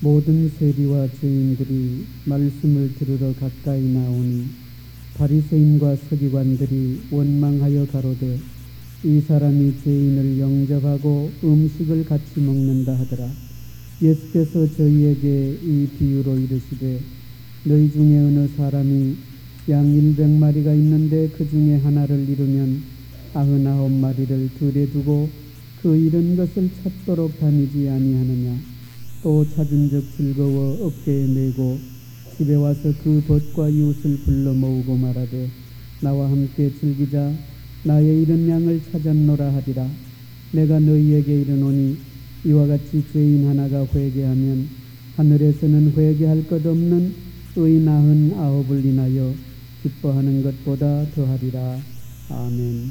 모든 세리와 죄인들이 말씀을 들으러 가까이 나오니 바리새인과 서기관들이 원망하여 가로되 이 사람이 죄인을 영접하고 음식을 같이 먹는다 하더라. 예수께서 저희에게 이 비유로 이르시되 너희 중에 어느 사람이 양 100마리가 있는데 그 중에 하나를 잃으면 99마리를 들에 두고 그 잃은 것을 찾도록 다니지 아니하느냐. 또 찾은즉 즐거워 어깨에 메고 집에 와서 그 벗과 이웃을 불러 모으고 말하되 나와 함께 즐기자. 나의 잃은 양을 찾았노라 하리라. 내가 너희에게 이르노니 이와 같이 죄인 하나가 회개하면 하늘에서는 회개할 것 없는 의 99을 인하여 기뻐하는 것보다 더하리라. 아멘.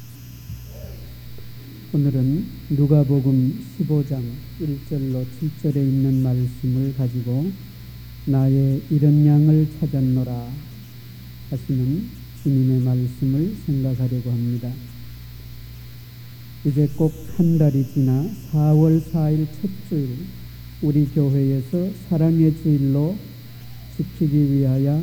오늘은 누가복음 15장 1절로 7절에 있는 말씀을 가지고 나의 잃은 양을 찾았노라 하시는 주님의 말씀을 생각하려고 합니다. 이제 꼭 한 달이 지나 4월 4일 첫 주일 우리 교회에서 사랑의 주일로 지키기 위하여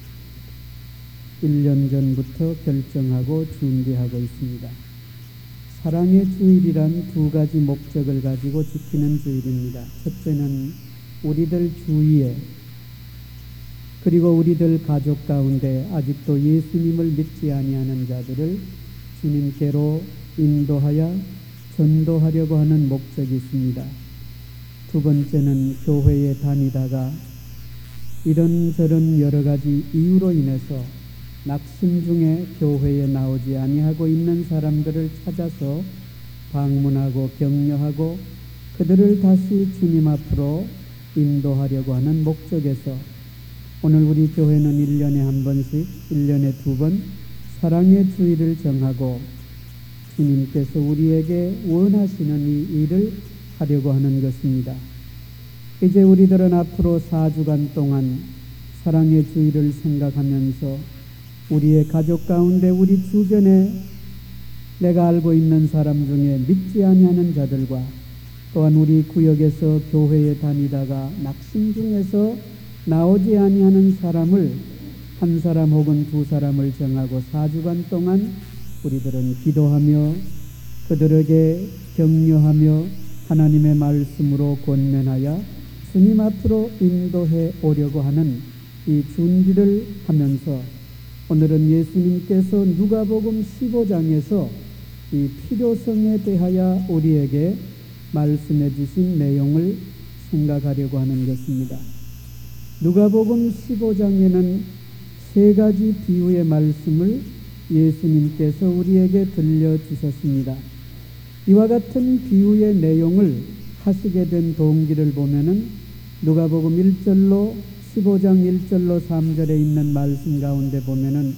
1년 전부터 결정하고 준비하고 있습니다. 사랑의 주일이란 두 가지 목적을 가지고 지키는 주일입니다. 첫째는 우리들 주위에 그리고 우리들 가족 가운데 아직도 예수님을 믿지 아니하는 자들을 주님께로 인도하여 전도하려고 하는 목적이 있습니다. 두 번째는 교회에 다니다가 이런저런 여러 가지 이유로 인해서 낙심 중에 교회에 나오지 아니하고 있는 사람들을 찾아서 방문하고 격려하고 그들을 다시 주님 앞으로 인도하려고 하는 목적에서 오늘 우리 교회는 1년에 한 번씩 1년에 2번 사랑의 주일을 정하고 주님께서 우리에게 원하시는 이 일을 하려고 하는 것입니다. 이제 우리들은 앞으로 4주간 동안 사랑의 주일을 생각하면서 우리의 가족 가운데 우리 주변에 내가 알고 있는 사람 중에 믿지 아니하는 자들과 또한 우리 구역에서 교회에 다니다가 낙심 중에서 나오지 아니하는 사람을 한 사람 혹은 두 사람을 정하고 4주간 동안 우리들은 기도하며 그들에게 격려하며 하나님의 말씀으로 권면하여 주님 앞으로 인도해 오려고 하는 이 준비를 하면서 오늘은 예수님께서 누가복음 15장에서 이 필요성에 대하여 우리에게 말씀해 주신 내용을 생각하려고 하는 것입니다. 누가복음 15장에는 세 가지 비유의 말씀을 예수님께서 우리에게 들려주셨습니다. 이와 같은 비유의 내용을 하시게 된 동기를 보면은 누가복음 1절로 15장 1절로 3절에 있는 말씀 가운데 보면은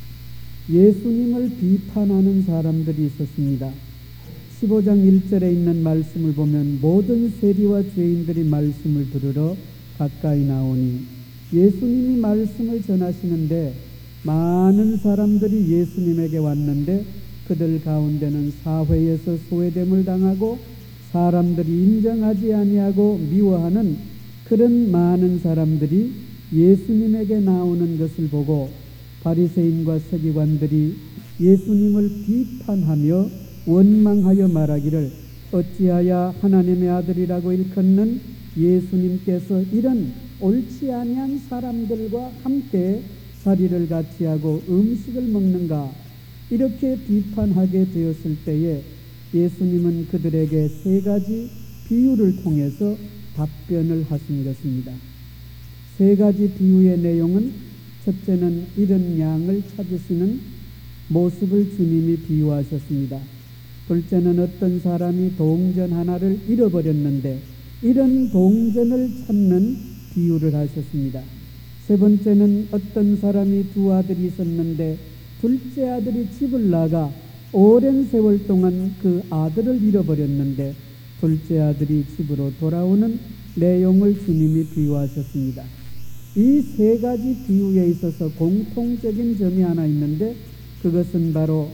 예수님을 비판하는 사람들이 있었습니다. 15장 1절에 있는 말씀을 보면 모든 세리와 죄인들이 말씀을 들으러 가까이 나오니 예수님이 말씀을 전하시는데 많은 사람들이 예수님에게 왔는데 그들 가운데는 사회에서 소외됨을 당하고 사람들이 인정하지 아니하고 미워하는 그런 많은 사람들이 예수님에게 나오는 것을 보고 바리새인과 서기관들이 예수님을 비판하며 원망하여 말하기를 어찌하여 하나님의 아들이라고 일컫는 예수님께서 이런 옳지 아니한 사람들과 함께 자리를 같이 하고 음식을 먹는가 이렇게 비판하게 되었을 때에 예수님은 그들에게 세 가지 비유를 통해서 답변을 하신 것입니다. 세 가지 비유의 내용은 첫째는 잃은 양을 찾으시는 모습을 주님이 비유하셨습니다. 둘째는 어떤 사람이 동전 하나를 잃어버렸는데 이런 동전을 찾는 비유를 하셨습니다. 세 번째는 어떤 사람이 두 아들이 있었는데 둘째 아들이 집을 나가 오랜 세월 동안 그 아들을 잃어버렸는데 둘째 아들이 집으로 돌아오는 내용을 주님이 비유하셨습니다. 이 세 가지 비유에 있어서 공통적인 점이 하나 있는데 그것은 바로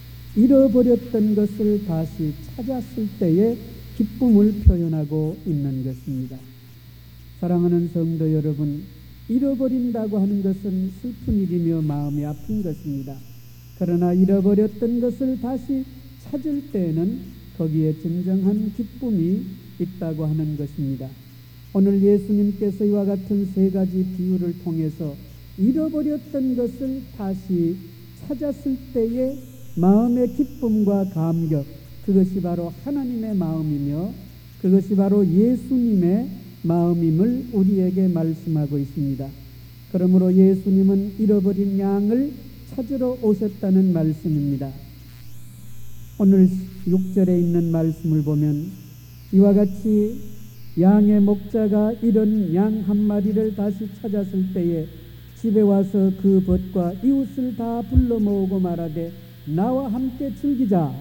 잃어버렸던 것을 다시 찾았을 때의 기쁨을 표현하고 있는 것입니다. 사랑하는 성도 여러분, 잃어버린다고 하는 것은 슬픈 일이며 마음이 아픈 것입니다. 그러나 잃어버렸던 것을 다시 찾을 때에는 거기에 진정한 기쁨이 있다고 하는 것입니다. 오늘 예수님께서 이와 같은 세 가지 비유를 통해서 잃어버렸던 것을 다시 찾았을 때의 마음의 기쁨과 감격, 그것이 바로 하나님의 마음이며 그것이 바로 예수님의 마음임을 우리에게 말씀하고 있습니다. 그러므로 예수님은 잃어버린 양을 찾으러 오셨다는 말씀입니다. 오늘 6절에 있는 말씀을 보면 이와 같이 양의 목자가 잃은 양 한 마리를 다시 찾았을 때에 집에 와서 그 벗과 이웃을 다 불러 모으고 말하되 나와 함께 즐기자.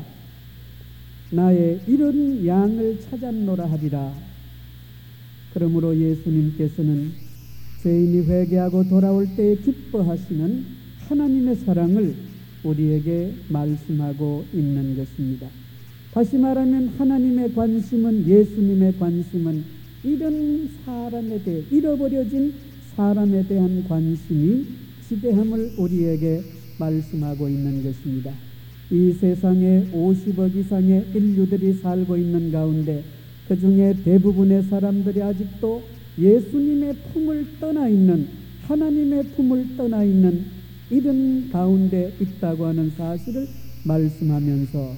나의 잃은 양을 찾았노라 하리라. 그러므로 예수님께서는 죄인이 회개하고 돌아올 때에 기뻐하시는 하나님의 사랑을 우리에게 말씀하고 있는 것입니다. 다시 말하면 하나님의 관심은, 예수님의 관심은 이런 사람에 대해, 잃어버려진 사람에 대한 관심이 지대함을 우리에게 말씀하고 있는 것입니다. 이 세상에 50억 이상의 인류들이 살고 있는 가운데 그 중에 대부분의 사람들이 아직도 예수님의 품을 떠나 있는, 하나님의 품을 떠나 있는 이런 가운데 있다고 하는 사실을 말씀하면서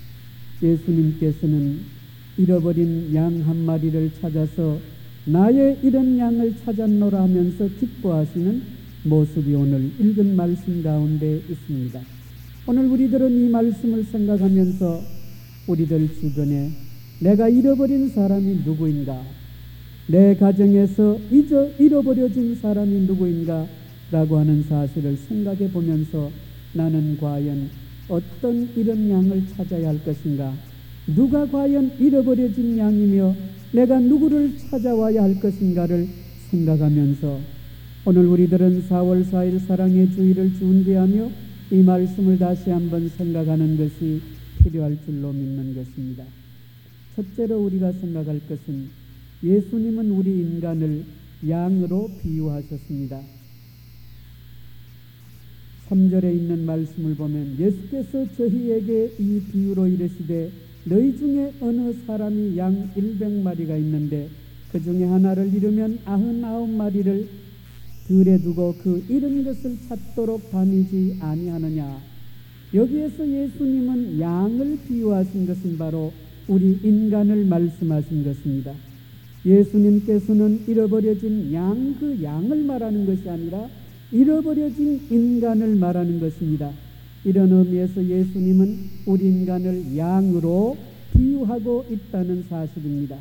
예수님께서는 잃어버린 양 한 마리를 찾아서 나의 잃은 양을 찾았노라 하면서 기뻐하시는 모습이 오늘 읽은 말씀 가운데 있습니다. 오늘 우리들은 이 말씀을 생각하면서 우리들 주변에 내가 잃어버린 사람이 누구인가, 내 가정에서 잃어버려진 사람이 누구인가 라고 하는 사실을 생각해 보면서 나는 과연 어떤 잃은 양을 찾아야 할 것인가, 누가 과연 잃어버려진 양이며 내가 누구를 찾아와야 할 것인가를 생각하면서 오늘 우리들은 4월 4일 사랑의 주일을 준비하며 이 말씀을 다시 한번 생각하는 것이 필요할 줄로 믿는 것입니다. 첫째로 우리가 생각할 것은 예수님은 우리 인간을 양으로 비유하셨습니다. 3절에 있는 말씀을 보면 예수께서 저희에게 이 비유로 이르시되 너희 중에 어느 사람이 양 100마리가 있는데 그 중에 하나를 잃으면 99마리를 들에 두고 그 잃은 것을 찾도록 다니지 아니하느냐. 여기에서 예수님은 양을 비유하신 것은 바로 우리 인간을 말씀하신 것입니다. 예수님께서는 잃어버려진 양, 그 양을 말하는 것이 아니라 잃어버려진 인간을 말하는 것입니다. 이런 의미에서 예수님은 우리 인간을 양으로 비유하고 있다는 사실입니다.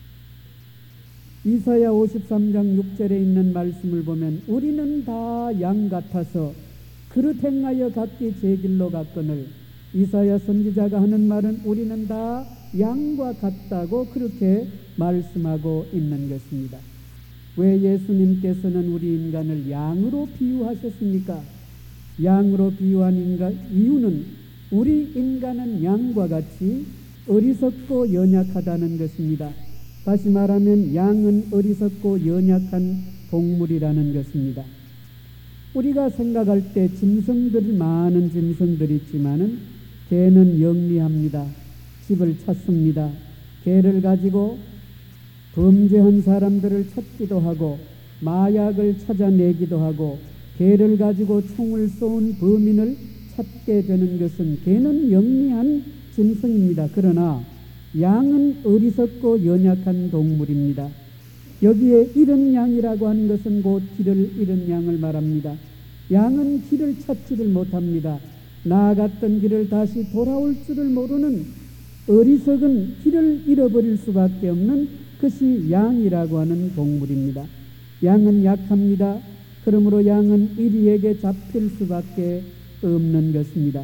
이사야 53장 6절에 있는 말씀을 보면 우리는 다 양 같아서 그릇 행하여 각기 제 길로 갔거늘, 이사야 선지자가 하는 말은 우리는 다 양과 같다고 그렇게 말씀하고 있는 것입니다. 왜 예수님께서는 우리 인간을 양으로 비유하셨습니까? 양으로 비유한 이유는 우리 인간은 양과 같이 어리석고 연약하다는 것입니다. 다시 말하면 양은 어리석고 연약한 동물이라는 것입니다. 우리가 생각할 때 많은 짐승들이 있지만은 개는 영리합니다. 집을 찾습니다. 개를 가지고 범죄한 사람들을 찾기도 하고 마약을 찾아내기도 하고 개를 가지고 총을 쏜 범인을 찾게 되는 것은 개는 영리한 짐승입니다. 그러나 양은 어리석고 연약한 동물입니다. 여기에 잃은 양이라고 하는 것은 곧 길을 잃은 양을 말합니다. 양은 길을 찾지를 못합니다. 나아갔던 길을 다시 돌아올 줄을 모르는 어리석은, 길을 잃어버릴 수밖에 없는 그것이 양이라고 하는 동물입니다. 양은 약합니다. 그러므로 양은 이리에게 잡힐 수밖에 없는 것입니다.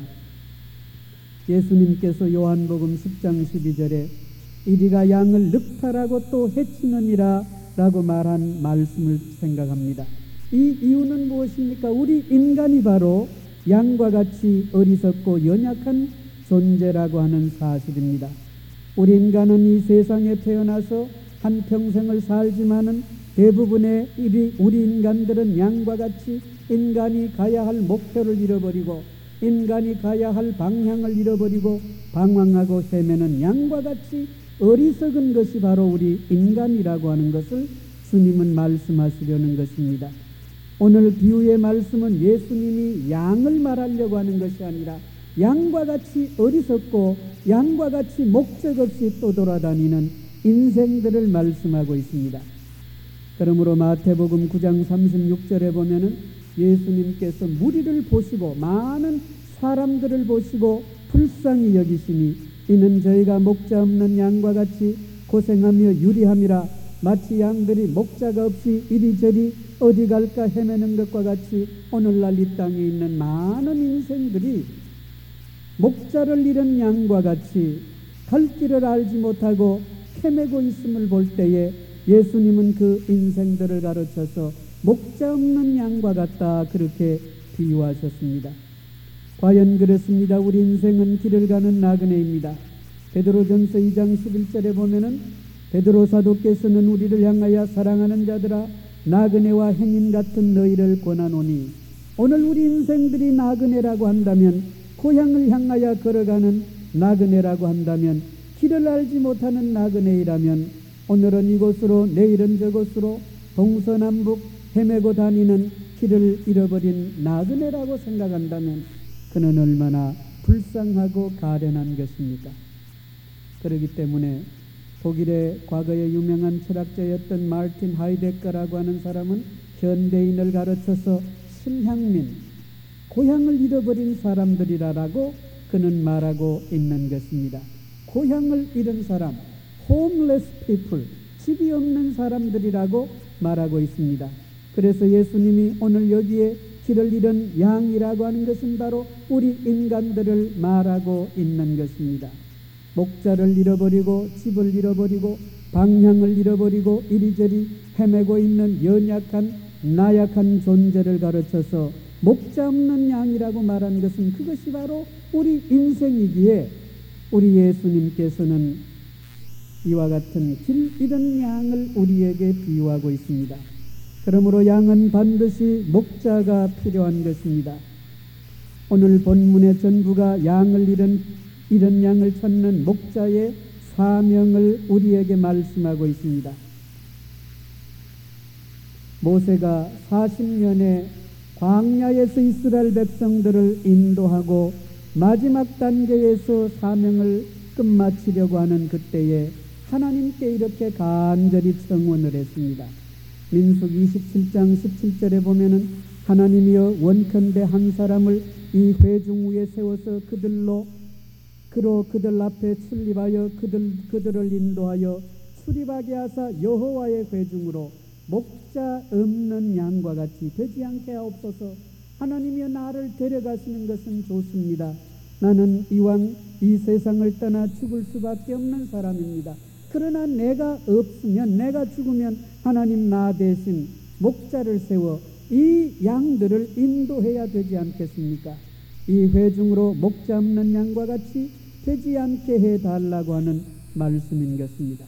예수님께서 요한복음 10장 12절에 이리가 양을 늑탈하고 또 해치느니라 라고 말한 말씀을 생각합니다. 이 이유는 무엇입니까? 우리 인간이 바로 양과 같이 어리석고 연약한 존재라고 하는 사실입니다. 우리 인간은 이 세상에 태어나서 한평생을 살지만은 대부분의 우리 인간들은 양과 같이 인간이 가야 할 목표를 잃어버리고 인간이 가야 할 방향을 잃어버리고 방황하고 헤매는 양과 같이 어리석은 것이 바로 우리 인간이라고 하는 것을 주님은 말씀하시려는 것입니다. 오늘 비유의 말씀은 예수님이 양을 말하려고 하는 것이 아니라 양과 같이 어리석고 양과 같이 목적 없이 떠돌아다니는 인생들을 말씀하고 있습니다. 그러므로 마태복음 9장 36절에 보면은 예수님께서 무리를 보시고 많은 사람들을 보시고 불쌍히 여기시니 이는 저희가 목자 없는 양과 같이 고생하며 유리함이라. 마치 양들이 목자가 없이 이리저리 어디 갈까 헤매는 것과 같이 오늘날 이 땅에 있는 많은 인생들이 목자를 잃은 양과 같이 갈 길을 알지 못하고 헤매고 있음을 볼 때에 예수님은 그 인생들을 가르쳐서 목자 없는 양과 같다 그렇게 비유하셨습니다. 과연 그렇습니다. 우리 인생은 길을 가는 나그네입니다. 베드로전서 2장 11절에 보면은 베드로 사도께서는 우리를 향하여 사랑하는 자들아 나그네와 행인 같은 너희를 권하노니. 오늘 우리 인생들이 나그네라고 한다면, 고향을 향하여 걸어가는 나그네라고 한다면, 길을 알지 못하는 나그네이라면 오늘은 이곳으로 내일은 저곳으로 동서남북 헤매고 다니는 길을 잃어버린 나그네라고 생각한다면 그는 얼마나 불쌍하고 가련한 것입니까? 그렇기 때문에 독일의 과거에 유명한 철학자였던 마르틴 하이데거라고 하는 사람은 현대인을 가르쳐서 실향민, 고향을 잃어버린 사람들이라고 그는 말하고 있는 것입니다. 고향을 잃은 사람, homeless people, 집이 없는 사람들이라고 말하고 있습니다. 그래서 예수님이 오늘 여기에 길을 잃은 양이라고 하는 것은 바로 우리 인간들을 말하고 있는 것입니다. 목자를 잃어버리고 집을 잃어버리고 방향을 잃어버리고 이리저리 헤매고 있는 연약한 나약한 존재를 가르쳐서 목자 없는 양이라고 말한 것은 그것이 바로 우리 인생이기에 우리 예수님께서는 이와 같은 길 잃은 양을 우리에게 비유하고 있습니다. 그러므로 양은 반드시 목자가 필요한 것입니다. 오늘 본문의 전부가 양을 잃은 양을 찾는 목자의 사명을 우리에게 말씀하고 있습니다. 모세가 40년의 광야에서 이스라엘 백성들을 인도하고 마지막 단계에서 사명을 끝마치려고 하는 그때에 하나님께 이렇게 간절히 청원을 했습니다. 민수기 27장 17절에 보면은 하나님이여 원컨대 한 사람을 이 회중 위에 세워서 그들 앞에 출입하여 그들을 인도하여 출입하게 하사 여호와의 회중으로 목자 없는 양과 같이 되지 않게 하옵소서. 하나님이여 나를 데려가시는 것은 좋습니다. 나는 이왕 이 세상을 떠나 죽을 수밖에 없는 사람입니다. 그러나 내가 없으면, 내가 죽으면 하나님 나 대신 목자를 세워 이 양들을 인도해야 되지 않겠습니까? 이 회중으로 목자 없는 양과 같이 되지 않게 해달라고 하는 말씀인 것입니다.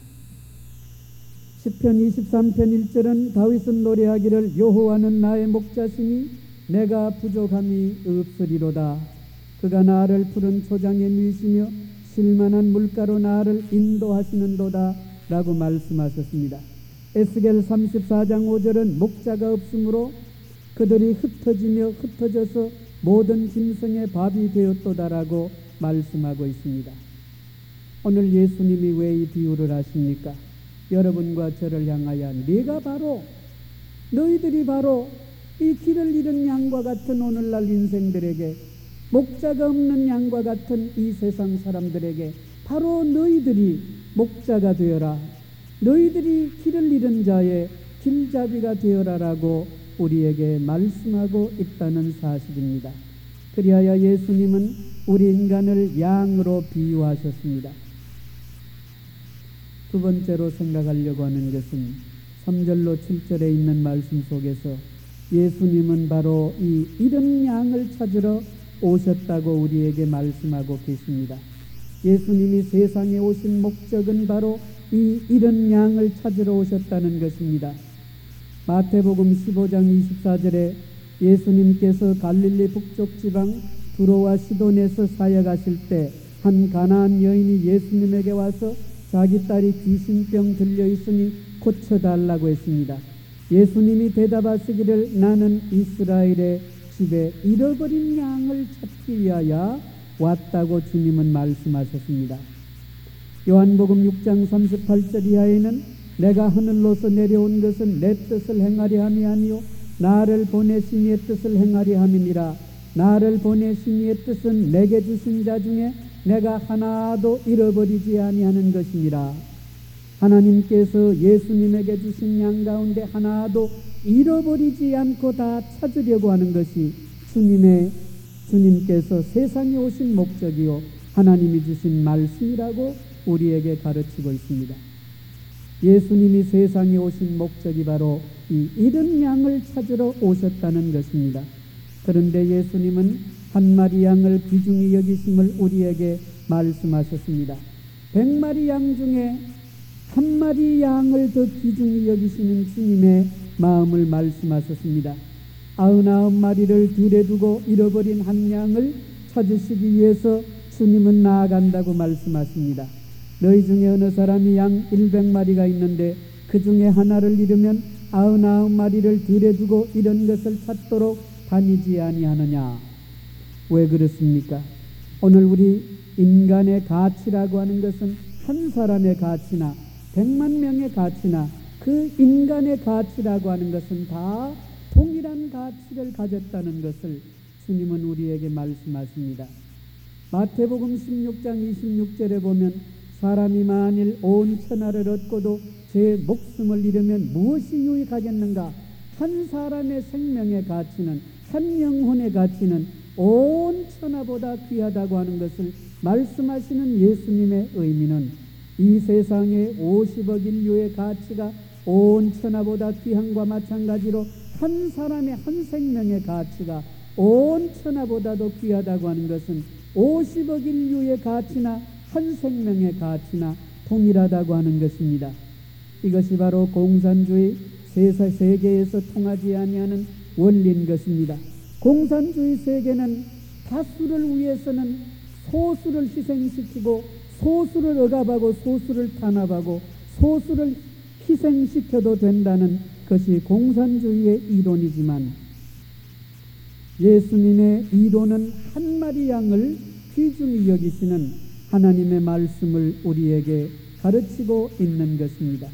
시편 23편 1절은 다윗은 노래하기를 여호와는 나의 목자시니 내가 부족함이 없으리로다. 그가 나를 푸른 초장에 누이시며 실만한 물가로 나를 인도하시는도다 라고 말씀하셨습니다. 에스겔 34장 5절은 목자가 없으므로 그들이 흩어져서 모든 짐승의 밥이 되었도다라고 말씀하고 있습니다. 오늘 예수님이 왜 이 비유를 하십니까? 여러분과 저를 향하여 너희들이 바로 이 길을 잃은 양과 같은 오늘날 인생들에게, 목자가 없는 양과 같은 이 세상 사람들에게 바로 너희들이 목자가 되어라, 너희들이 길을 잃은 자의 길잡이가 되어라라고 우리에게 말씀하고 있다는 사실입니다. 그리하여 예수님은 우리 인간을 양으로 비유하셨습니다. 두 번째로 생각하려고 하는 것은 3절로 7절에 있는 말씀 속에서 예수님은 바로 이 잃은 양을 찾으러 오셨다고 우리에게 말씀하고 계십니다. 예수님이 세상에 오신 목적은 바로 이 잃은 양을 찾으러 오셨다는 것입니다. 마태복음 15장 24절에 예수님께서 갈릴리 북쪽 지방 두로와 시돈에서 사역하실 때 한 가나안 여인이 예수님에게 와서 자기 딸이 귀신병 들려 있으니 고쳐달라고 했습니다. 예수님이 대답하시기를 나는 이스라엘의 집에 잃어버린 양을 찾기 위하여 왔다고 주님은 말씀하셨습니다. 요한복음 6장 38절 이하에는 내가 하늘로서 내려온 것은 내 뜻을 행하려 함이 아니요 나를 보내신 이의 뜻을 행하려 함이니라. 나를 보내신 이의 뜻은 내게 주신 자 중에 내가 하나도 잃어버리지 아니하는 것이니라. 하나님께서 예수님에게 주신 양 가운데 하나도 잃어버리지 않고 다 찾으려고 하는 것이 주님께서 세상에 오신 목적이요 하나님이 주신 말씀이라고 우리에게 가르치고 있습니다. 예수님이 세상에 오신 목적이 바로 이 잃은 양을 찾으러 오셨다는 것입니다. 그런데 예수님은 한 마리 양을 귀중히 여기심을 우리에게 말씀하셨습니다. 100마리 양 중에 한 마리 양을 더 귀중히 여기시는 주님의 마음을 말씀하셨습니다. 99마리를 들에 두고 잃어버린 한 양을 찾으시기 위해서 주님은 나아간다고 말씀하십니다. 너희 중에 어느 사람이 양 100마리가 있는데 그 중에 하나를 잃으면 99마리를 들에 두고 이런 것을 찾도록 다니지 아니하느냐. 왜 그렇습니까? 오늘 우리 인간의 가치라고 하는 것은 한 사람의 가치나 100만 명의 가치나 그 인간의 가치라고 하는 것은 다 동일한 가치를 가졌다는 것을 주님은 우리에게 말씀하십니다. 마태복음 16장 26절에 보면 사람이 만일 온 천하를 얻고도 제 목숨을 잃으면 무엇이 유익하겠는가? 한 사람의 생명의 가치는, 한 영혼의 가치는 온 천하보다 귀하다고 하는 것을 말씀하시는 예수님의 의미는 이 세상의 50억 인류의 가치가 온 천하보다 귀함과 마찬가지로 한 사람의 한 생명의 가치가 온 천하보다도 귀하다고 하는 것은 50억 인류의 가치나 한 생명의 가치나 동일하다고 하는 것입니다. 이것이 바로 공산주의 세계에서 통하지 아니하는 원리인 것입니다. 공산주의 세계는 다수를 위해서는 소수를 희생시키고 소수를 억압하고 소수를 탄압하고 소수를 희생시켜도 된다는 것이 공산주의의 이론이지만 예수님의 이론은 한 마리 양을 귀중히 여기시는 하나님의 말씀을 우리에게 가르치고 있는 것입니다.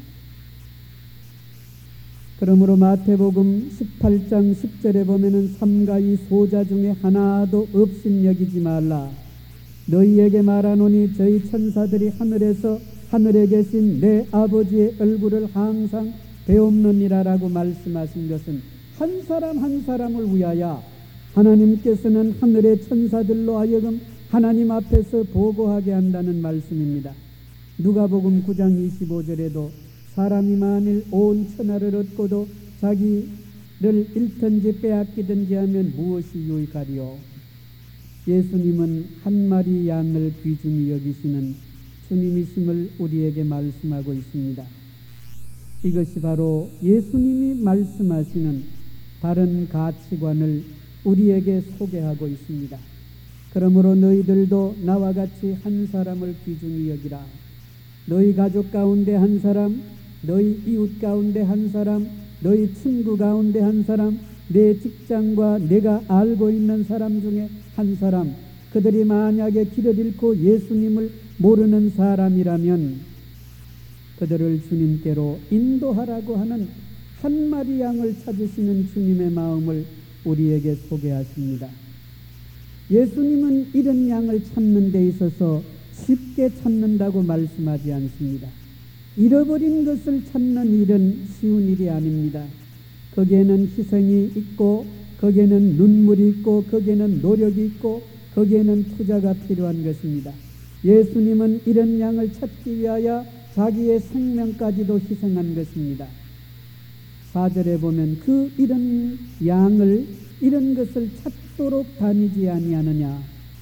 그러므로 마태복음 18장 10절에 보면은 삼가이 소자 중에 하나도 없인 여기지 말라. 너희에게 말하노니 저희 천사들이 하늘에 계신 내 아버지의 얼굴을 항상 배옵느니라라고 말씀하신 것은 한 사람 한 사람을 위하여 하나님께서는 하늘의 천사들로 하여금 하나님 앞에서 보고하게 한다는 말씀입니다. 누가복음 9장 25절에도 사람이 만일 온 천하를 얻고도 자기를 잃든지 빼앗기든지 하면 무엇이 유익하리요? 예수님은 한 마리 양을 귀중히 여기시는 주님이심을 우리에게 말씀하고 있습니다. 이것이 바로 예수님이 말씀하시는 다른 가치관을 우리에게 소개하고 있습니다. 그러므로 너희들도 나와 같이 한 사람을 귀중히 여기라. 너희 가족 가운데 한 사람, 너희 이웃 가운데 한 사람, 너희 친구 가운데 한 사람, 내 직장과 내가 알고 있는 사람 중에 한 사람, 그들이 만약에 길을 잃고 예수님을 모르는 사람이라면 그들을 주님께로 인도하라고 하는 한 마리 양을 찾으시는 주님의 마음을 우리에게 소개하십니다. 예수님은 이런 양을 찾는 데 있어서 쉽게 찾는다고 말씀하지 않습니다. 잃어버린 것을 찾는 일은 쉬운 일이 아닙니다. 거기에는 희생이 있고 거기에는 눈물이 있고 거기에는 노력이 있고 거기에는 투자가 필요한 것입니다. 예수님은 이런 양을 찾기 위하여 자기의 생명까지도 희생한 것입니다. 4절에 보면 그 이런 양을 이런 것을 찾도록 다니지 아니하느냐.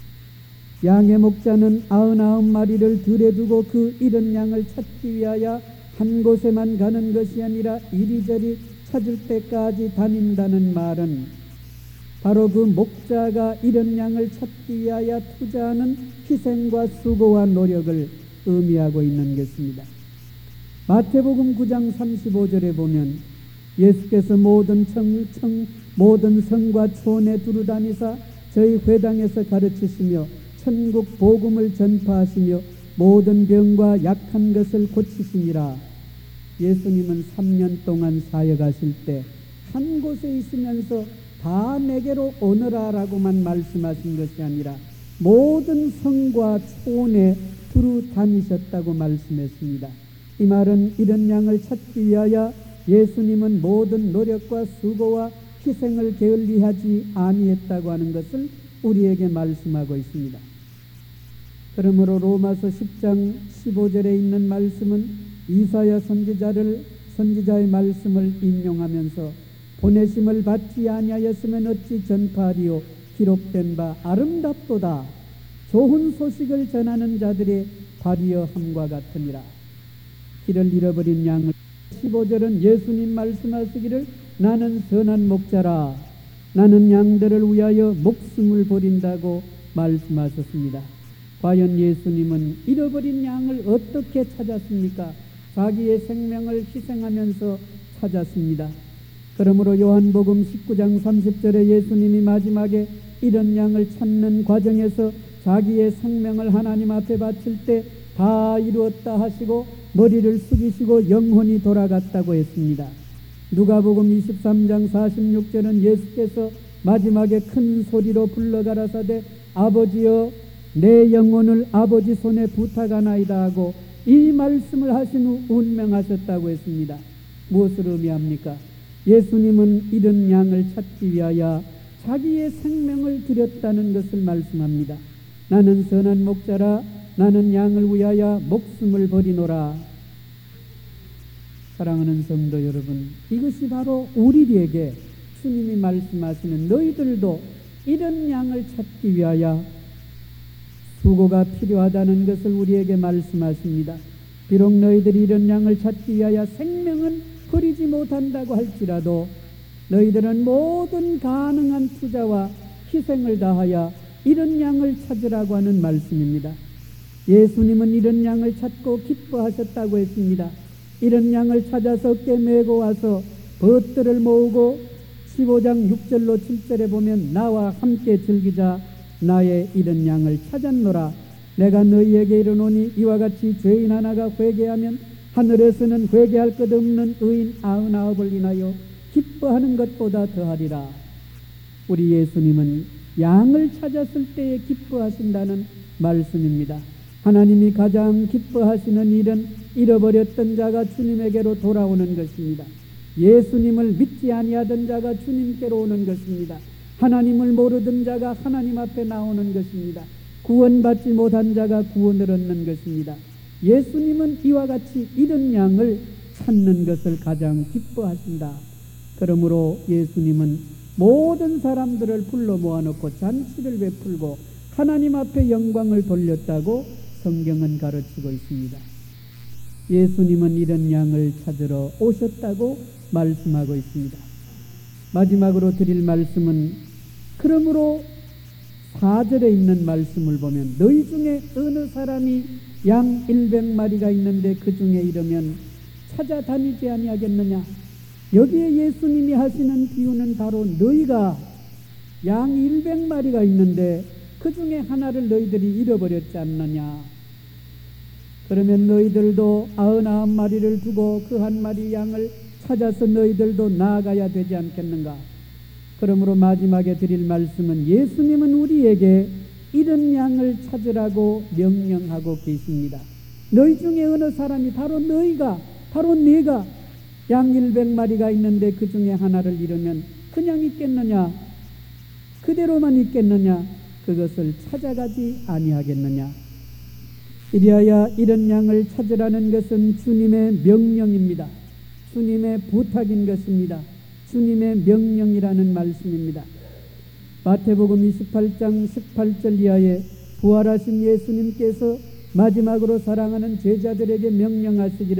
양의 목자는 99마리를 들에 두고 그 이런 양을 찾기 위하여 한 곳에만 가는 것이 아니라 이리저리 찾을 때까지 다닌다는 말은 바로 그 목자가 이런 양을 찾기 위하여 투자하는 희생과 수고와 노력을 의미하고 있는 것입니다. 마태복음 9장 35절에 보면 예수께서 모든 성과 촌에 두루다니사 저희 회당에서 가르치시며 천국 복음을 전파하시며 모든 병과 약한 것을 고치시니라. 예수님은 3년 동안 사역하실 때 한 곳에 있으면서 다 내게로 오너라 라고만 말씀하신 것이 아니라 모든 성과 촌에 두루 다니셨다고 말씀했습니다. 이 말은 이런 양을 찾기 위하여 예수님은 모든 노력과 수고와 희생을 게을리하지 아니했다고 하는 것을 우리에게 말씀하고 있습니다. 그러므로 로마서 10장 15절에 있는 말씀은 이사야 선지자의 말씀을 인용하면서 보내심을 받지 아니하였으면 어찌 전파하리요 기록된 바 아름답도다 좋은 소식을 전하는 자들의 발이여 함과 같으니라. 길을 잃어버린 양을 15절은 예수님 말씀하시기를 나는 선한 목자라 나는 양들을 위하여 목숨을 버린다고 말씀하셨습니다. 과연 예수님은 잃어버린 양을 어떻게 찾았습니까? 자기의 생명을 희생하면서 찾았습니다. 그러므로 요한복음 19장 30절에 예수님이 마지막에 이런 양을 찾는 과정에서 자기의 생명을 하나님 앞에 바칠 때 다 이루었다 하시고 머리를 숙이시고 영혼이 돌아갔다고 했습니다. 누가복음 23장 46절은 예수께서 마지막에 큰 소리로 불러가라사대 아버지여 내 영혼을 아버지 손에 부탁하나이다 하고 이 말씀을 하신 후 운명하셨다고 했습니다. 무엇을 의미합니까? 예수님은 이런 양을 찾기 위하여 자기의 생명을 드렸다는 것을 말씀합니다. 나는 선한 목자라 나는 양을 위하여 목숨을 버리노라. 사랑하는 성도 여러분, 이것이 바로 우리에게 주님이 말씀하시는 너희들도 이런 양을 찾기 위하여 수고가 필요하다는 것을 우리에게 말씀하십니다. 비록 너희들이 이런 양을 찾기 위하여 생명은 버리지 못한다고 할지라도 너희들은 모든 가능한 투자와 희생을 다하여 이런 양을 찾으라고 하는 말씀입니다. 예수님은 이런 양을 찾고 기뻐하셨다고 했습니다. 이런 양을 찾아서 어깨 메고 와서 벗들을 모으고 15장 6절로 7절에 보면 나와 함께 즐기자 나의 이런 양을 찾았노라. 내가 너희에게 이르노니 이와 같이 죄인 하나가 회개하면 하늘에서는 회개할 것 없는 의인 99을 인하여 기뻐하는 것보다 더하리라. 우리 예수님은 양을 찾았을 때에 기뻐하신다는 말씀입니다. 하나님이 가장 기뻐하시는 일은 잃어버렸던 자가 주님에게로 돌아오는 것입니다. 예수님을 믿지 아니하던 자가 주님께로 오는 것입니다. 하나님을 모르던 자가 하나님 앞에 나오는 것입니다. 구원받지 못한 자가 구원을 얻는 것입니다. 예수님은 이와 같이 이런 양을 찾는 것을 가장 기뻐하신다. 그러므로 예수님은 모든 사람들을 불러 모아놓고 잔치를 베풀고 하나님 앞에 영광을 돌렸다고 성경은 가르치고 있습니다. 예수님은 이런 양을 찾으러 오셨다고 말씀하고 있습니다. 마지막으로 드릴 말씀은 그러므로 4절에 있는 말씀을 보면 너희 중에 어느 사람이 양 100마리가 있는데 그 중에 이르면 찾아다니지 아니하겠느냐. 여기에 예수님이 하시는 비유는 바로 너희가 양 100마리가 있는데 그 중에 하나를 너희들이 잃어버렸지 않느냐. 그러면 너희들도 99마리를 두고 그 한 마리 양을 찾아서 너희들도 나아가야 되지 않겠는가. 그러므로 마지막에 드릴 말씀은 예수님은 우리에게 이런 양을 찾으라고 명령하고 계십니다. 너희 중에 어느 사람이 바로 너희가 바로 네가 양 100마리가 있는데 그 중에 하나를 잃으면 그냥 있겠느냐, 그대로만 있겠느냐, 그것을 찾아가지 아니하겠느냐. 이리하여 이런 양을 찾으라는 것은 주님의 명령입니다. 주님의 부탁인 것입니다. 주님의 명령이라는 말씀입니다. 마태복음 28장 18절 이하에 부활하신 예수님께서 마지막으로 사랑하는 제자들에게 명령하시기를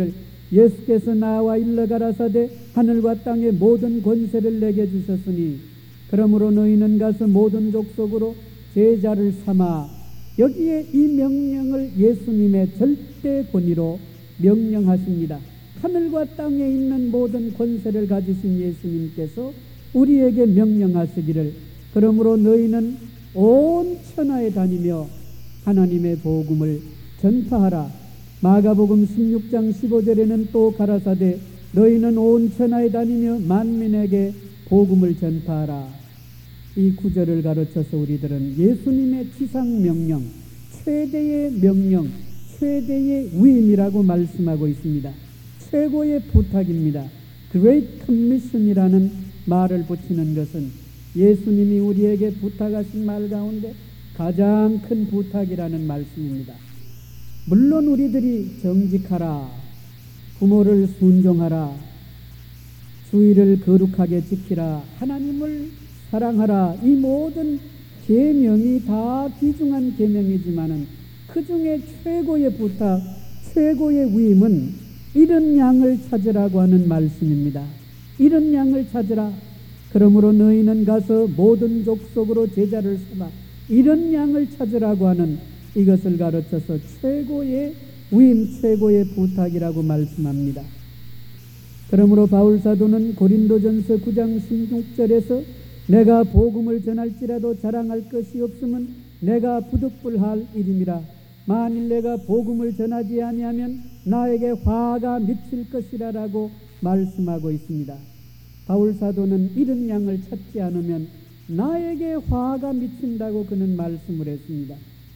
예수께서 나와 일러 가라사대 하늘과 땅의 모든 권세를 내게 주셨으니 그러므로 너희는 가서 모든 족속으로 제자를 삼아. 여기에 이 명령을 예수님의 절대 권위로 명령하십니다. 하늘과 땅에 있는 모든 권세를 가지신 예수님께서 우리에게 명령하시기를 그러므로 너희는 온 천하에 다니며 하나님의 복음을 전파하라. 마가복음 16장 15절에는 또 가라사대 너희는 온 천하에 다니며 만민에게 복음을 전파하라. 이 구절을 가르쳐서 우리들은 예수님의 지상명령, 최대의 명령, 최대의 위임이라고 말씀하고 있습니다. 최고의 부탁입니다. Great Commission이라는 말을 붙이는 것은 예수님이 우리에게 부탁하신 말 가운데 가장 큰 부탁이라는 말씀입니다. 물론 우리들이 정직하라, 부모를 순종하라, 주의를 거룩하게 지키라, 하나님을 사랑하라, 이 모든 계명이 다 귀중한 계명이지만은 그 중에 최고의 부탁, 최고의 위임은 이른 양을 찾으라고 하는 말씀입니다. 이른 양을 찾으라. 그러므로 너희는 가서 모든 족속으로 제자를 삼아. 이른 양을 찾으라고 하는 이것을 가르쳐서 최고의 위임, 최고의 부탁이라고 말씀합니다. 그러므로 바울사도는 고린도전서 9장 16절에서 내가 복음을 전할지라도 자랑할 것이 없으면 내가 부득불할 일임이라. 만일 내가 복음을 전하지 아니하면 나에게 화가 미칠 것이라라고 말씀하고 있습니다. 바울사도는 이른 양을 찾지 않으면 나에게 화가 미친다고 그는 말씀을 했습니다.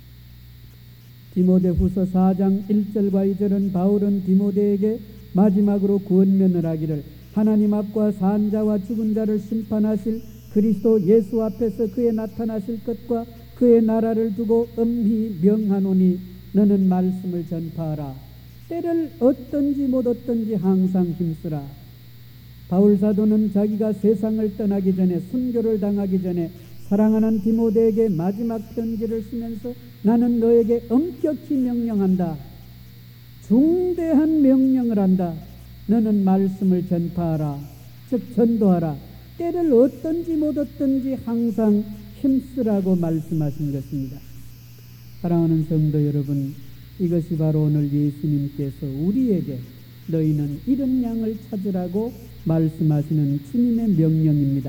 디모데후서 4장 1절과 2절은 바울은 디모데에게 마지막으로 구원면을 하기를 하나님 앞과 산 자와 죽은 자를 심판하실 그리스도 예수 앞에서 그의 나타나실 것과 그의 나라를 두고 엄히 명하노니 너는 말씀을 전파하라. 때를 얻든지 못 얻든지 항상 힘쓰라. 바울사도는 자기가 세상을 떠나기 전에, 순교를 당하기 전에 사랑하는 디모데에게 마지막 편지를 쓰면서 나는 너에게 엄격히 명령한다. 중대한 명령을 한다. 너는 말씀을 전파하라. 즉 전도하라. 때를 얻든지 못 얻든지 항상 힘쓰라고 말씀하신 것입니다. 사랑하는 성도 여러분, 이것이 바로 오늘 예수님께서 우리에게 너희는 이른 양을 찾으라고 말씀하시는 주님의 명령입니다.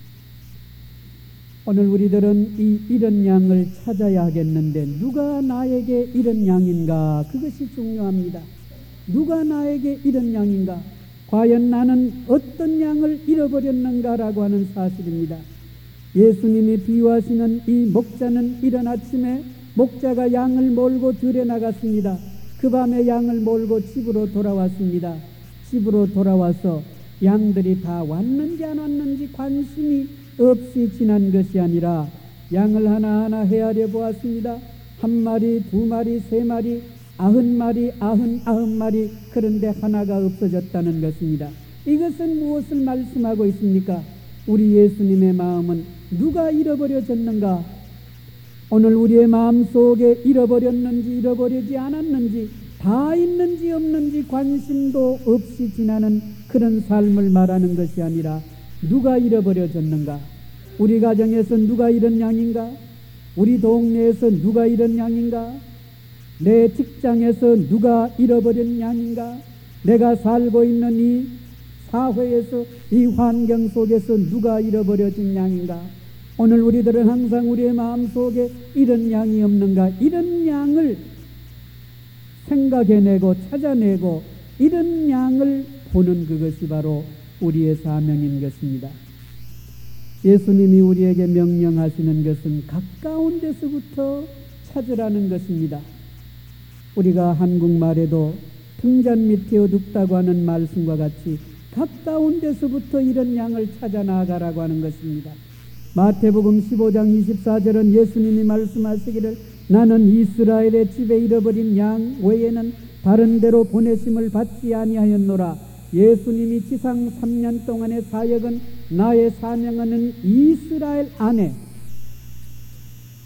오늘 우리들은 이 이른 양을 찾아야 하겠는데 누가 나에게 이른 양인가? 그것이 중요합니다. 누가 나에게 이른 양인가? 과연 나는 어떤 양을 잃어버렸는가라고 하는 사실입니다. 예수님이 비유하시는 이 목자는 이른 아침에 목자가 양을 몰고 들에 나갔습니다. 그 밤에 양을 몰고 집으로 돌아왔습니다. 집으로 돌아와서 양들이 다 왔는지 안 왔는지 관심이 없이 지난 것이 아니라 양을 하나하나 헤아려 보았습니다. 1마리, 2마리, 3마리, 90마리, 99마리, 그런데 하나가 없어졌다는 것입니다. 이것은 무엇을 말씀하고 있습니까? 우리 예수님의 마음은 누가 잃어버려졌는가? 오늘 우리의 마음 속에 잃어버렸는지 잃어버리지 않았는지, 다 있는지 없는지 관심도 없이 지나는 그런 삶을 말하는 것이 아니라 누가 잃어버려졌는가? 우리 가정에서 누가 이런 양인가? 우리 동네에서 누가 이런 양인가? 내 직장에서 누가 잃어버린 양인가? 내가 살고 있는 이 사회에서, 이 환경 속에서 누가 잃어버려진 양인가? 오늘 우리들은 항상 우리의 마음속에 이런 양이 없는가? 이런 양을 생각해내고 찾아내고 이런 양을 보는 그것이 바로 우리의 사명인 것입니다. 예수님이 우리에게 명령하시는 것은 가까운 데서부터 찾으라는 것입니다. 우리가 한국말에도 등잔 밑에 어둡다고 하는 말씀과 같이 가까운 데서부터 이런 양을 찾아 나아가라고 하는 것입니다. 마태복음 15장 24절은 예수님이 말씀하시기를 나는 이스라엘의 집에 잃어버린 양 외에는 다른 데로 보내심을 받지 아니하였노라. 예수님이 지상 3년 동안의 사역은, 나의 사명은 이스라엘 안에,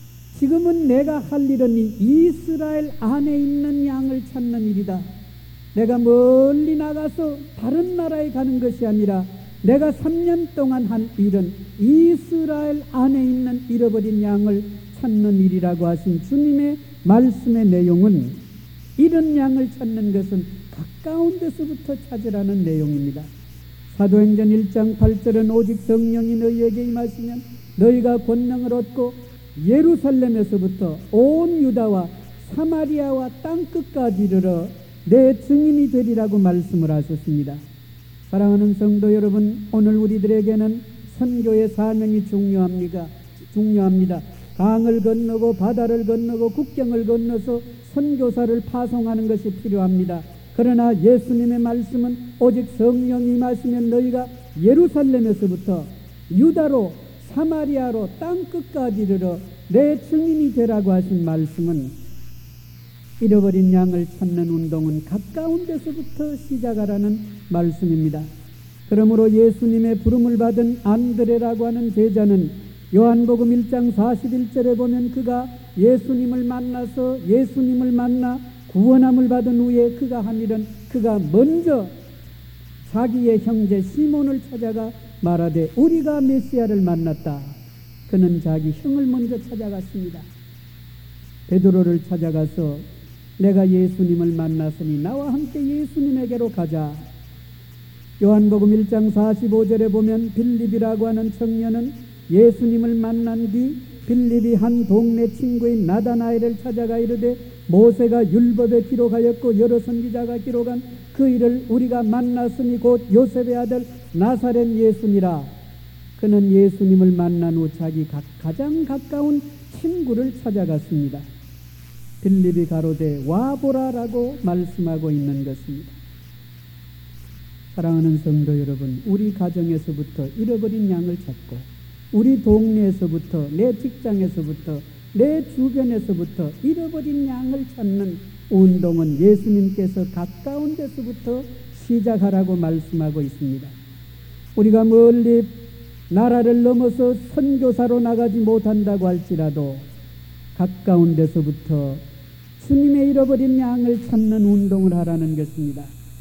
지금은 내가 할 일은 이스라엘 안에 있는 양을 찾는 일이다. 내가 멀리 나가서 다른 나라에 가는 것이 아니라 내가 3년 동안 한 일은 이스라엘 안에 있는 잃어버린 양을 찾는 일이라고 하신 주님의 말씀의 내용은 잃은 양을 찾는 것은 가까운 데서부터 찾으라는 내용입니다. 사도행전 1장 8절은 오직 성령이 너희에게 임하시면 너희가 권능을 얻고 예루살렘에서부터 온 유다와 사마리아와 땅끝까지 이르러 내 증인이 되리라고 말씀을 하셨습니다. 사랑하는 성도 여러분, 오늘 우리들에게는 선교의 사명이 중요합니다. 강을 건너고 바다를 건너고 국경을 건너서 선교사를 파송하는 것이 필요합니다. 그러나 예수님의 말씀은 오직 성령이 임하시면 너희가 예루살렘에서부터 유다로 사마리아로 땅끝까지 이르러 내 증인이 되라고 하신 말씀은 잃어버린 양을 찾는 운동은 가까운 데서부터 시작하라는 말씀입니다. 그러므로 예수님의 부름을 받은 안드레라고 하는 제자는 요한복음 1장 41절에 보면 그가 예수님을 만나 구원함을 받은 후에 그가 한 일은 그가 먼저 자기의 형제 시몬을 찾아가 말하되 우리가 메시아를 만났다. 그는 자기 형을 먼저 찾아갔습니다. 베드로를 찾아가서 내가 예수님을 만났으니 나와 함께 예수님에게로 가자. 요한복음 1장 45절에 보면 빌립이라고 하는 청년은 예수님을 만난 뒤 빌립이 한 동네 친구인 나다나엘을 찾아가 이르되 모세가 율법에 기록하였고 여러 선지자가 기록한 그 일을 우리가 만났으니 곧 요셉의 아들 나사렛 예수니라. 그는 예수님을 만난 후 자기 가장 가까운 친구를 찾아갔습니다. 빌립이 가로되 와보라라고 말씀하고 있는 것입니다. 사랑하는 성도 여러분, 우리 가정에서부터 잃어버린 양을 찾고 우리 동네에서부터 내 직장에서부터 내 주변에서부터 잃어버린 양을 찾는 운동은 예수님께서 가까운 데서부터 시작하라고 말씀하고 있습니다. 우리가 멀리 나라를 넘어서 선교사로 나가지 못한다고 할지라도 가까운 데서부터 주님의 잃어버린 양을 찾는 운동을 하라는 것입니다.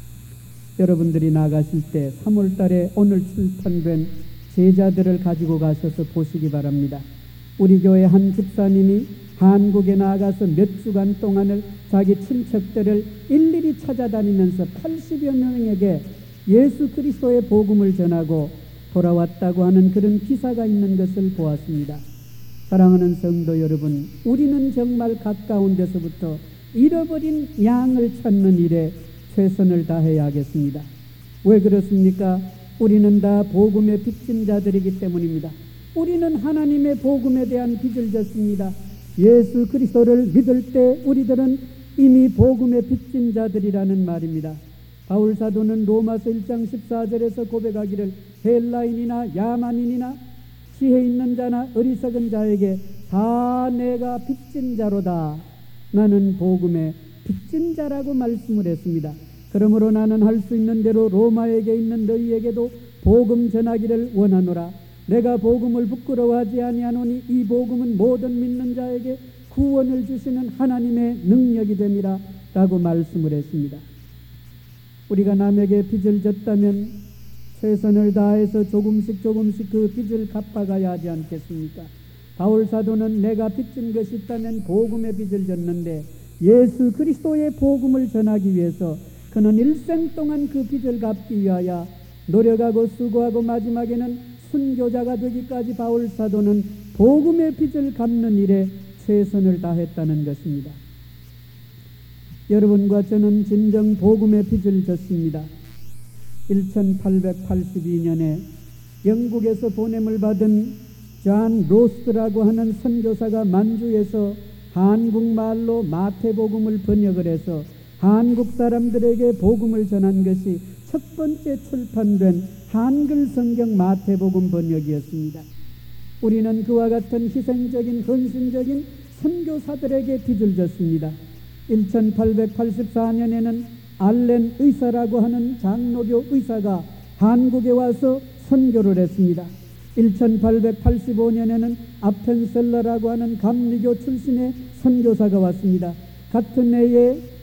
여러분들이 나가실 때 3월 달에 오늘 출판된 제자들을 가지고 가셔서 보시기 바랍니다. 우리 교회 한 집사님이 한국에 나가서 몇 주간 동안을 자기 친척들을 일일이 찾아다니면서 80여 명에게 예수 그리스도의 복음을 전하고 돌아왔다고 하는 그런 기사가 있는 것을 보았습니다. 사랑하는 성도 여러분, 우리는 정말 가까운 데서부터 잃어버린 양을 찾는 일에 최선을 다해야 하겠습니다. 왜 그렇습니까? 우리는 다 복음의 빚진 자들이기 때문입니다. 우리는 하나님의 복음에 대한 빚을 졌습니다. 예수 그리스도를 믿을 때 우리들은 이미 복음의 빚진 자들이라는 말입니다. 바울 사도는 로마서 1장 14절에서 고백하기를 헬라인이나 야만인이나 지혜 있는 자나 어리석은 자에게 다 내가 빚진 자로다. 나는 복음의 빚진 자라고 말씀을 했습니다. 그러므로 나는 할 수 있는 대로 로마에게 있는 너희에게도 복음 전하기를 원하노라. 내가 복음을 부끄러워하지 아니하노니 이 복음은 모든 믿는 자에게 구원을 주시는 하나님의 능력이 됨이라 라고 말씀을 했습니다. 우리가 남에게 빚을 졌다면 최선을 다해서 조금씩 그 빚을 갚아가야 하지 않겠습니까? 바울 사도는 내가 빚진 것이 있다면 복음의 빚을 졌는데 예수 그리스도의 복음을 전하기 위해서 그는 일생 동안 그 빚을 갚기 위하여 노력하고 수고하고 마지막에는 순교자가 되기까지 바울 사도는 복음의 빚을 갚는 일에 최선을 다했다는 것입니다. 여러분과 저는 진정 복음의 빚을 졌습니다. 1882년에 영국에서 보냄을 받은 존 로스트라고 하는 선교사가 만주에서 한국말로 마태복음을 번역을 해서 한국 사람들에게 복음을 전한 것이 첫 번째 출판된 한글 성경 마태복음 번역이었습니다. 우리는 그와 같은 희생적인 헌신적인 선교사들에게 빚을 졌습니다. 1884년에는 알렌 의사라고 하는 장로교 의사가 한국에 와서 선교를 했습니다. 1885년에는 아펜셀러라고 하는 감리교 출신의 선교사가 왔습니다. 같은 해에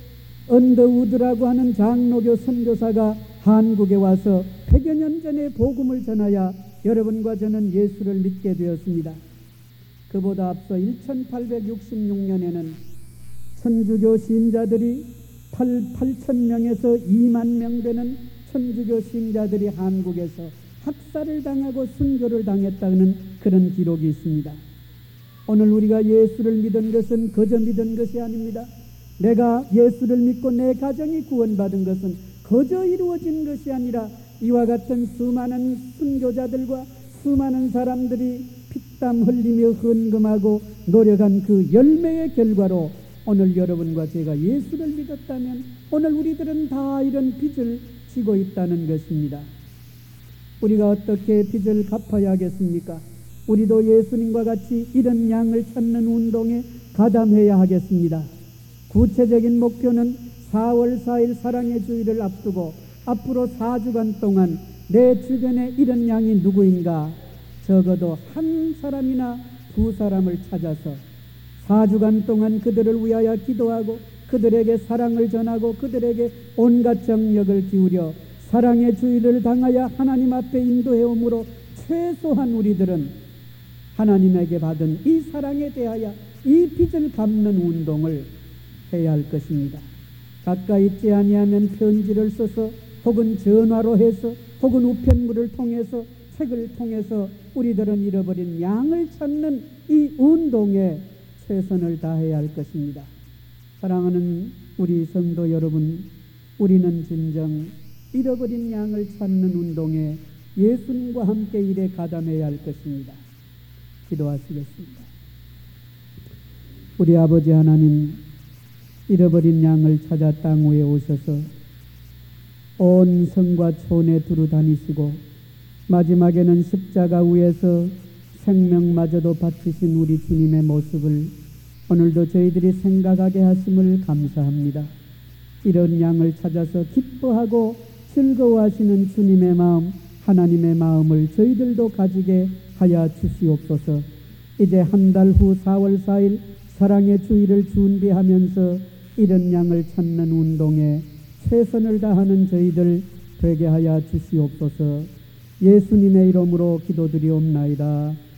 언더우드라고 하는 장로교 선교사가 한국에 와서 100여 년 전에 복음을 전하여 여러분과 저는 예수를 믿게 되었습니다. 그보다 앞서 1866년에는 천주교 신자들이 8,000명에서 2만 명 되는 천주교 신자들이 한국에서 학살을 당하고 순교를 당했다는 그런 기록이 있습니다. 오늘 우리가 예수를 믿은 것은 그저 믿은 것이 아닙니다. 내가 예수를 믿고 내 가정이 구원받은 것은 그저 이루어진 것이 아니라 이와 같은 수많은 순교자들과 수많은 사람들이 피땀 흘리며 헌금하고 노력한 그 열매의 결과로 오늘 여러분과 제가 예수를 믿었다면 오늘 우리들은 다 이런 빚을 지고 있다는 것입니다. 우리가 어떻게 빚을 갚아야 하겠습니까? 우리도 예수님과 같이 이런 양을 찾는 운동에 가담해야 하겠습니다. 구체적인 목표는 4월 4일 사랑의 주일을 앞두고 앞으로 4주간 동안 내 주변에 이런 양이 누구인가 적어도 한 사람이나 두 사람을 찾아서 4주간 동안 그들을 위하여 기도하고 그들에게 사랑을 전하고 그들에게 온갖 정력을 기울여 사랑의 주일을 당하여 하나님 앞에 인도해옴으로 최소한 우리들은 하나님에게 받은 이 사랑에 대하여 이 빚을 갚는 운동을 해야 할 것입니다. 가까이 있지 아니하면 편지를 써서 혹은 전화로 해서 혹은 우편물을 통해서 책을 통해서 우리들은 잃어버린 양을 찾는 이 운동에 최선을 다해야 할 것입니다. 사랑하는 우리 성도 여러분, 우리는 진정 잃어버린 양을 찾는 운동에 예수님과 함께 일에 가담해야 할 것입니다. 기도하시겠습니다. 우리 아버지 하나님, 잃어버린 양을 찾아 땅 위에 오셔서 온 성과 촌에 두루 다니시고 마지막에는 십자가 위에서 생명마저도 바치신 우리 주님의 모습을 오늘도 저희들이 생각하게 하심을 감사합니다. 이런 양을 찾아서 기뻐하고 즐거워하시는 주님의 마음, 하나님의 마음을 저희들도 가지게 하여 주시옵소서. 이제 한 달 후 4월 4일 사랑의 주일을 준비하면서 이런 양을 찾는 운동에 최선을 다하는 저희들 되게 하여 주시옵소서. 예수님의 이름으로 기도드리옵나이다.